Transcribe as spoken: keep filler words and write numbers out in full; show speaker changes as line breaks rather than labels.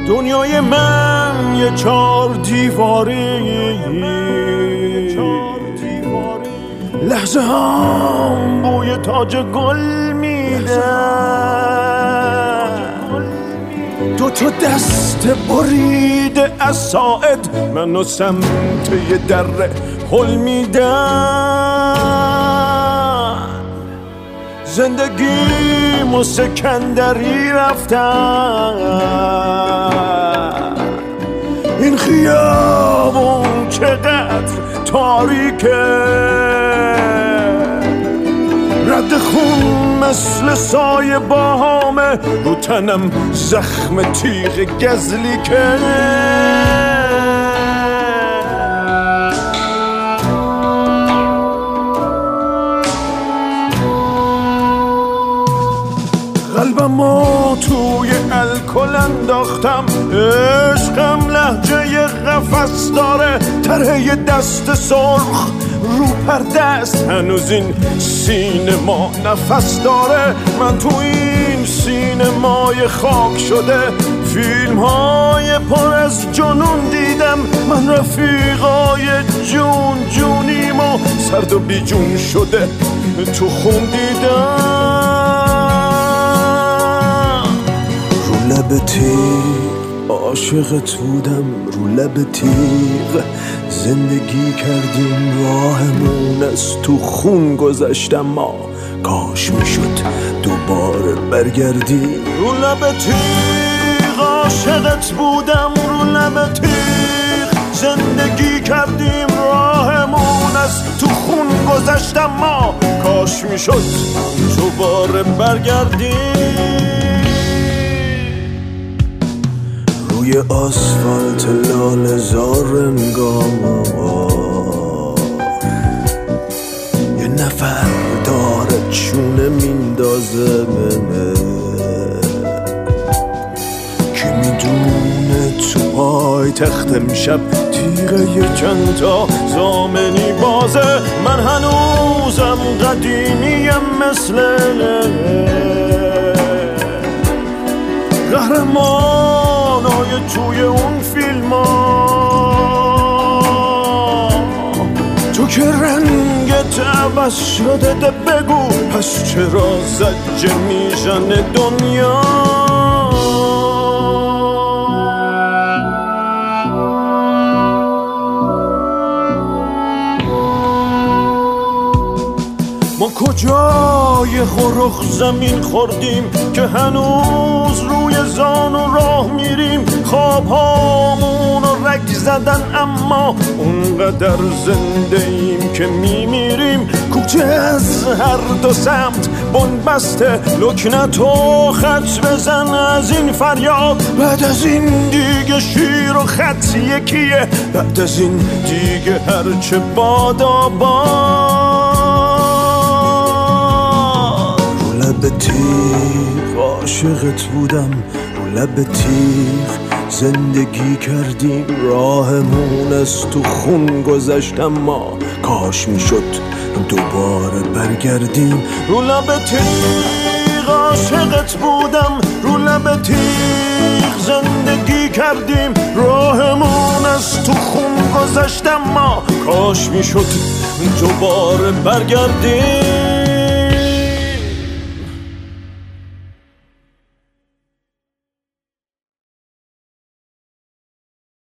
دنیای من یه چار دیواری، لحظه هم بوی تاج گل میده، دو تا دست بریده از ساعد منو سمت یه دره هل میدن. زندگیمو سکندری رفتن، این خیابون چقدر تاریکه، رد خون مثل سایه باهامه، رو تنم زخم تیغ گزلی که قلبمو توی الکل انداختم، عشقم لهجه قفس داره، طرح دست سرخ رو پرده است، هنوز این سینما نفس داره. من تو این سینمای خاک شده فیلم های پر از جنون دیدم، من رفیقای جون جونیم و سرد و بی جون شده تو خون دیدم. رو لب تیغ عاشقت بودم، رو لب تیغ زندگی کردیم، راهمون از تو خون گذشتم، ما کاش میشد دوباره برگردیم. رو لب تیغ عاشقت بودم، رو لب تیغ زندگی کردیم، راهمون از تو خون گذشتم، ما کاش میشد دوباره برگردیم. روی آسفالت لاله زار انگار یه نفر داره چونه میندازه منه، کی میدونه تو پای تخت امشب تیغه یه چند تا زامنی بازه. من هنوزم قدیمیم مثل قهرمانای توی اون فیلم ها، تو که رنگت عوض شده، ده بگو پس چرا زجه میزنه دنیا؟ ما کجای خورخ زمین خوردیم که هنوز روی زان و راه میریم، خواب هامون رو رگ زدن اما اونقدر زنده ایم که میمیریم. کوچه از هر دو سمت بنبسته، لکنت و خط بزن از این فریاد، بعد از این دیگه شیر و خط یکیه، بعد از این دیگه هرچه بادا باد. لب تیغ عاشقت بودم، رو لب تیغ زندگی کردیم، راهمون از تو خون گذشتم، ما کاش میشد دوباره برگردیم. رو لب تیغ عاشقت بودم، رو لب تیغ زندگی کردیم، راهمون از تو خون گذشتم، ما کاش میشد دوباره برگردیم.